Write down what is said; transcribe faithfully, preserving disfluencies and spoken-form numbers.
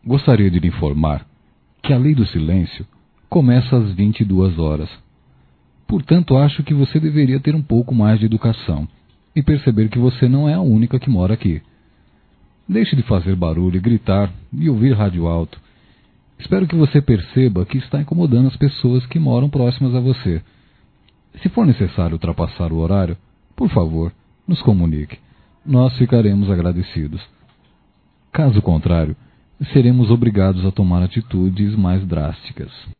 Gostaria de lhe informar que a lei do silêncio começa às vinte e duas horas. Portanto, acho que você deveria ter um pouco mais de educação e perceber que você não é a única que mora aqui. Deixe de fazer barulho, gritar e ouvir rádio alto. Espero que você perceba que está incomodando as pessoas que moram próximas a você. Se for necessário ultrapassar o horário, por favor, nos comunique. Nós ficaremos agradecidos. Caso contrário, seremos obrigados a tomar atitudes mais drásticas.